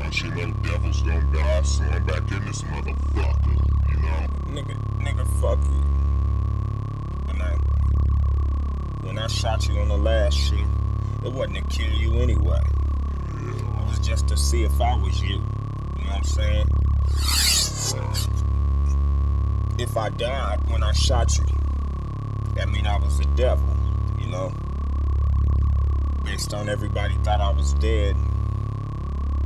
Country little devils don't die, so I'm back in this motherfucker, you know? Nigga, fuck you. When I shot you on the last shoot, it wasn't to kill you anyway. It was just to see if I was you. You know what I'm saying? If I died when I shot you, that mean I was the devil, you know? Based on everybody thought I was dead,